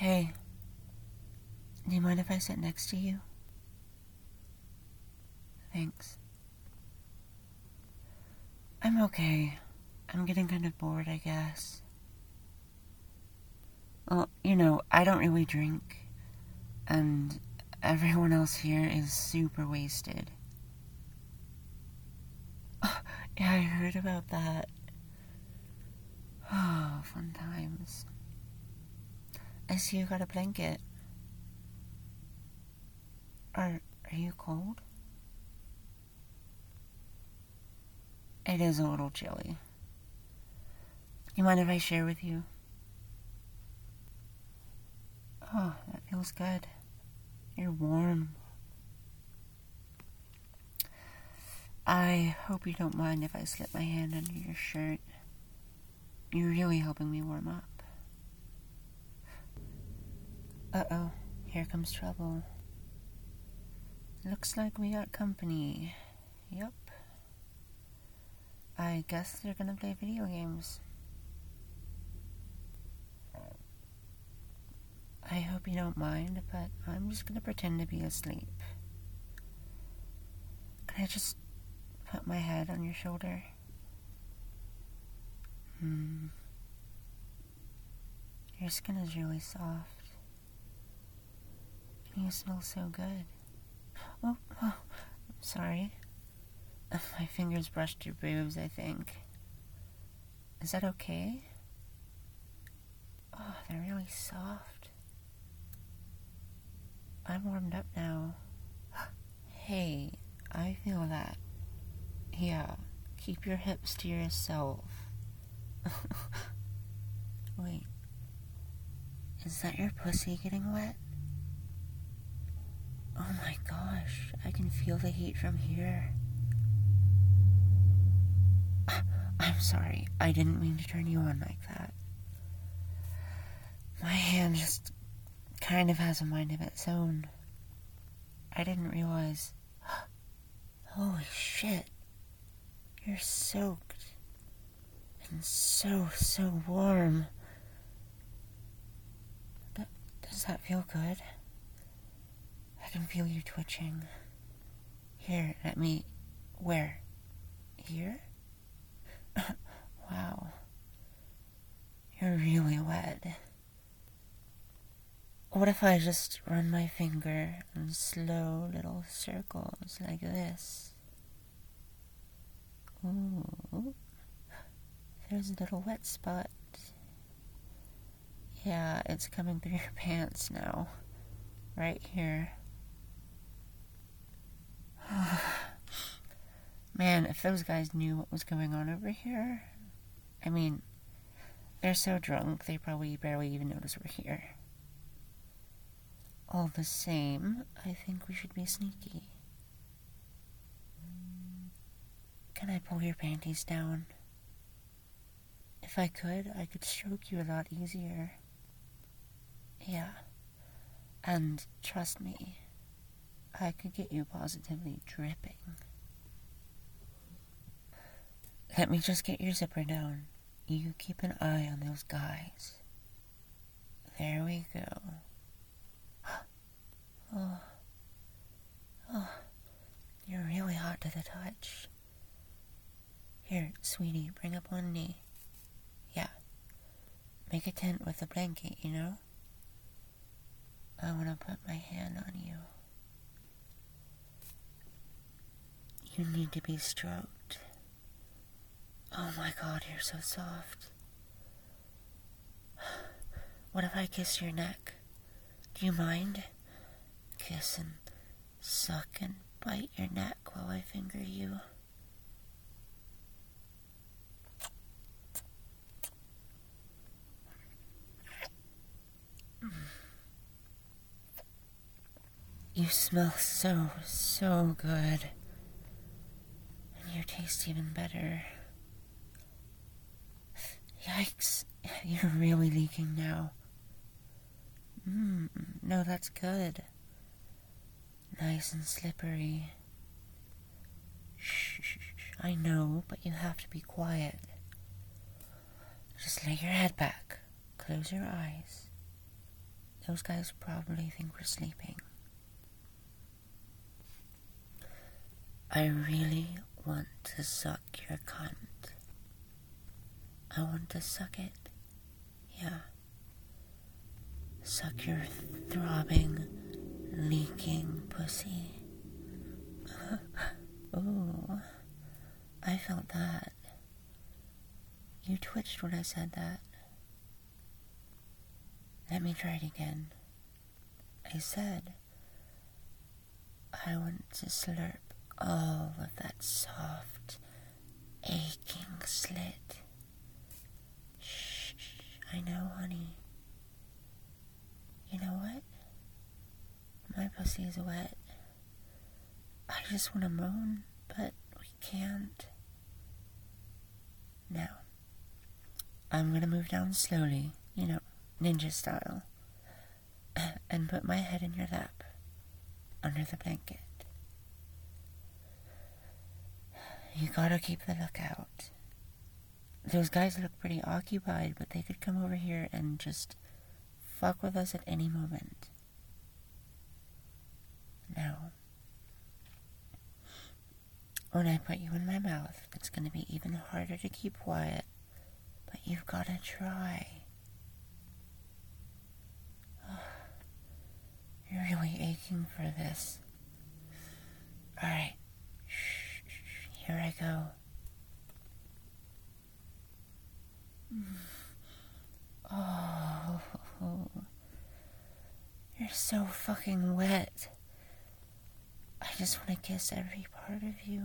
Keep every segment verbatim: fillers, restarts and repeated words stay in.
Hey, do you mind if I sit next to you? Thanks. I'm okay. I'm getting kind of bored, I guess. Well, you know, I don't really drink, and everyone else here is super wasted. Yeah, I heard about that. Oh, fun times. I see you got a blanket. Are, are you cold? It is a little chilly. You mind if I share with you? Oh, that feels good. You're warm. I hope you don't mind if I slip my hand under your shirt. You're really helping me warm up. Uh-oh, here comes trouble. Looks like we got company. Yup. I guess they're gonna play video games. I hope you don't mind, but I'm just gonna pretend to be asleep. Can I just put my head on your shoulder? Hmm. Your skin is really soft. You smell so good. Oh, oh, sorry. My fingers brushed your boobs, I think. Is that okay? Oh, they're really soft. I'm warmed up now. Hey, I feel that. Yeah, keep your hips to yourself. Wait, is that your pussy getting wet? Oh my gosh, I can feel the heat from here. I'm sorry, I didn't mean to turn you on like that. My hand just kind of has a mind of its own. I didn't realize. Holy shit. You're soaked. And so, so warm. Th- does that feel good? I can feel you twitching. Here, let me... Where? Here? Wow. You're really wet. What if I just run my finger in slow little circles like this? Ooh. There's a little wet spot. Yeah, it's coming through your pants now. Right here. Man, if those guys knew what was going on over here... I mean, they're so drunk, they probably barely even notice we're here. All the same, I think we should be sneaky. Can I pull your panties down? If I could, I could stroke you a lot easier. Yeah. And trust me, I could get you positively dripping. Let me just get your zipper down. You keep an eye on those guys. There we go. Oh. Oh. You're really hot to the touch. Here, sweetie, bring up one knee. Yeah. Make a tent with a blanket, you know? I want to put my hand on you. You need to be stroked. Oh my god, you're so soft. What if I kiss your neck? Do you mind? Kiss and suck and bite your neck while I finger you. You smell so, so good. And you taste even better. Yikes, you're really leaking now. Mmm, no, that's good. Nice and slippery. Shh, shh, shh, I know, but you have to be quiet. Just lay your head back. Close your eyes. those guys probably think we're sleeping. I really want to suck your cunt. I want to suck it. Yeah. Suck your throbbing, leaking pussy. Ooh, I felt that. You twitched when I said that. Let me try it again. I said, I want to slurp all of that soft, aching slit. Shh, I know, honey. You know what? My pussy is wet. I just want to moan, but we can't. Now, I'm gonna move down slowly, you know, ninja style, and put my head in your lap, under the blanket. You gotta keep the lookout. Those guys look pretty occupied, but they could come over here and just fuck with us at any moment. Now, when I put you in my mouth, it's gonna be even harder to keep quiet, but you've gotta try. Oh, you're really aching for this. Alright, shh, shh, here I go. Oh, you're so fucking wet. I just want to kiss every part of you.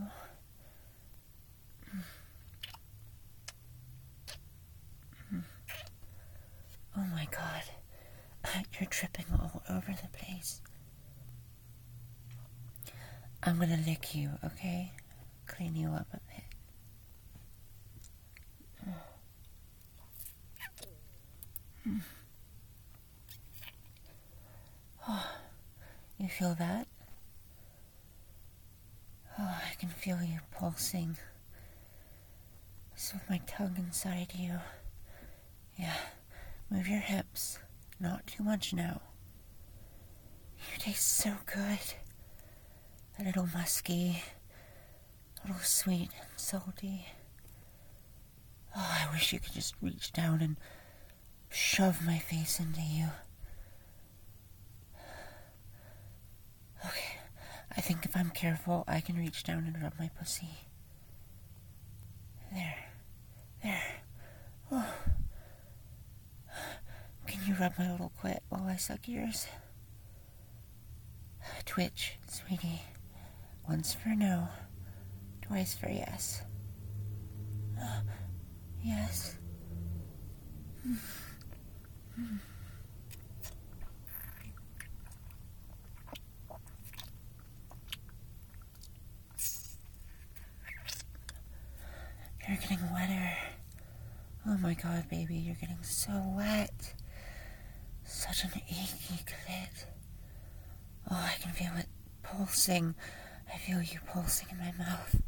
Oh my god. You're dripping all over the place. I'm gonna lick you, okay? Clean you up a bit. Oh, you feel that? Oh, I can feel you pulsing. Just with my tongue inside you. Yeah, move your hips. Not too much now. You taste so good. A little musky. A little sweet and salty. Oh, I wish you could just reach down and shove my face into you. Okay, I think if I'm careful, I can reach down and rub my pussy. There. There. Oh. Can you rub my little clit while I suck yours? Twitch, sweetie. Once for no, twice for yes. Uh, yes. Mm. Mm. You're getting wetter. Oh my god, baby, you're getting so wet. Such an achy clit. Oh, I can feel it pulsing. I feel you pulsing in my mouth.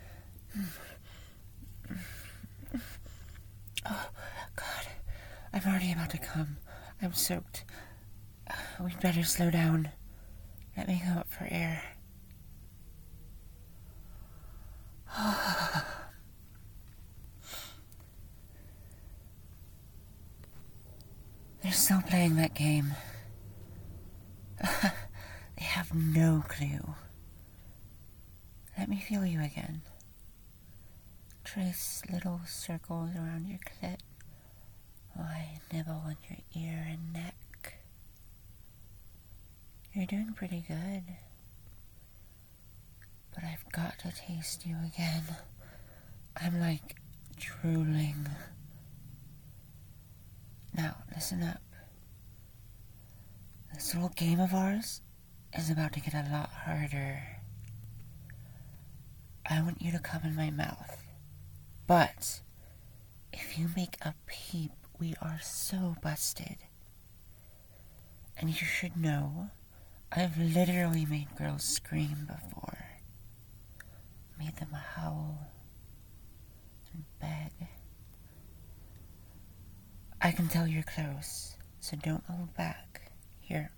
Oh, God. I'm already about to come. I'm soaked. Uh, we'd better slow down. Let me go up for air. They're still playing that game. They have no clue. Let me feel you again. Trace little circles around your clit while I nibble on your ear and neck. You're doing pretty good. But I've got to taste you again. I'm like drooling. Now, listen up. This little game of ours is about to get a lot harder. I want you to come in my mouth. But if you make a peep, we are so busted. And you should know, I've literally made girls scream before. Made them howl and beg. I can tell you're close, so don't hold back. Here.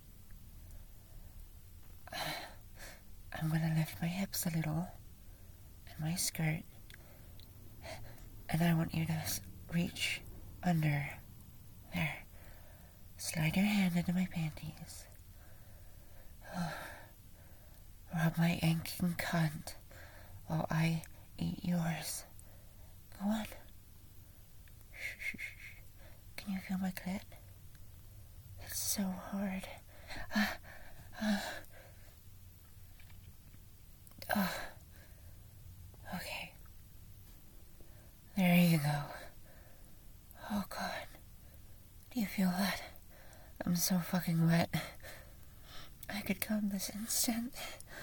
I'm gonna lift my hips a little, and my skirt, and I want you to reach under. There. Slide your hand into my panties. Rub my aching cunt while I eat yours. Go on. Shh, shh, shh. Can you feel my clit? It's so hard. Ah, ah. Oh. Okay. There you go. Oh God. Do you feel that? I'm so fucking wet. I could come this instant.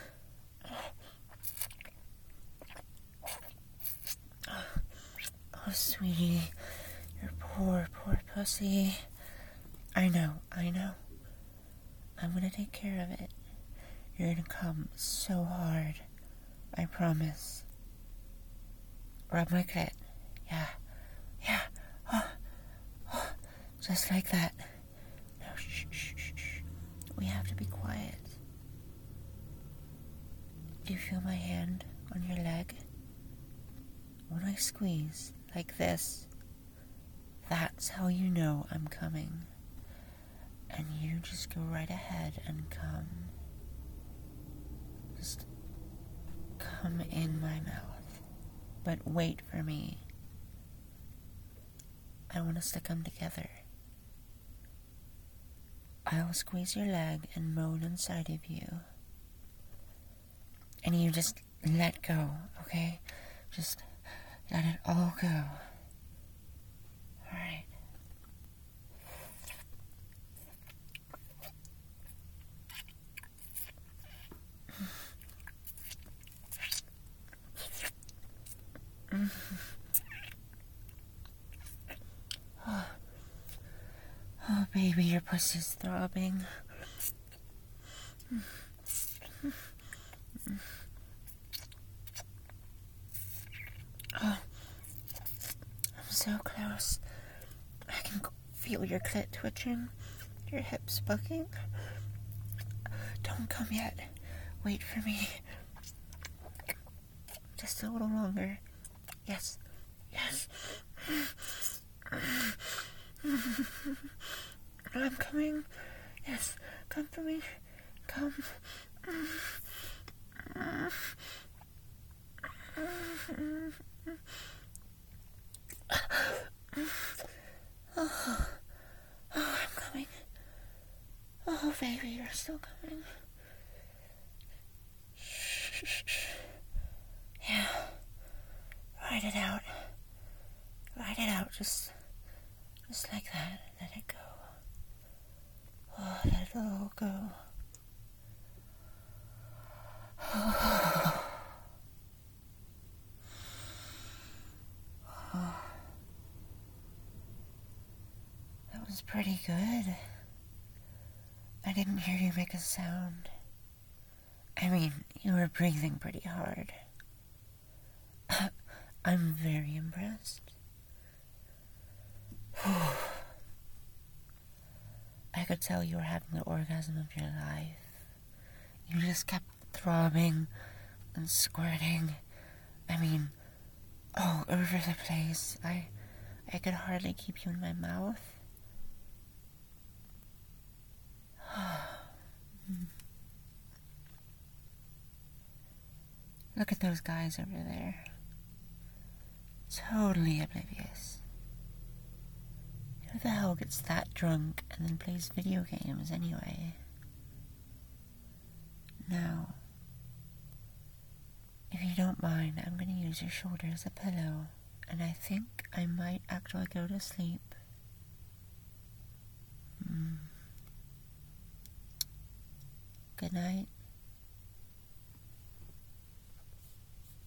Oh, sweetie. Your poor, poor pussy. I know, I know. I'm gonna take care of it. You're gonna come so hard. I promise. Rub my clit. Yeah. Yeah. Oh. Oh. Just like that. No, shh, shh, shh, shh. We have to be quiet. Do you feel my hand on your leg? When I squeeze like this, that's how you know I'm coming. And you just go right ahead and come. Just come in my mouth. But wait for me. I want us to come together. I will squeeze your leg and moan inside of you. And you just let go, okay? Just let it all go. Alright. Oh. Oh, baby, your pussy's throbbing. Oh, I'm so close. I can feel your clit twitching, your hips bucking. Don't come yet. Wait for me. Just a little longer. Yes. Yes. I'm coming. Yes. Come for me. Come. Oh, oh, I'm coming. Oh, baby, you're still coming. Shh, shh, shh. Yeah. Ride it out. Ride it out, just, just like that. Let it go. Oh, let it all go. Oh. Oh. That was pretty good. I didn't hear you make a sound. I mean, you were breathing pretty hard. I'm very impressed. I could tell you were having the orgasm of your life. You just kept throbbing and squirting. I mean, all over the place. I, I could hardly keep you in my mouth. Look at those guys over there. Totally oblivious. Who the hell gets that drunk and then plays video games anyway? Now, if you don't mind, I'm going to use your shoulder as a pillow, and I think I might actually go to sleep. Mm. Good night.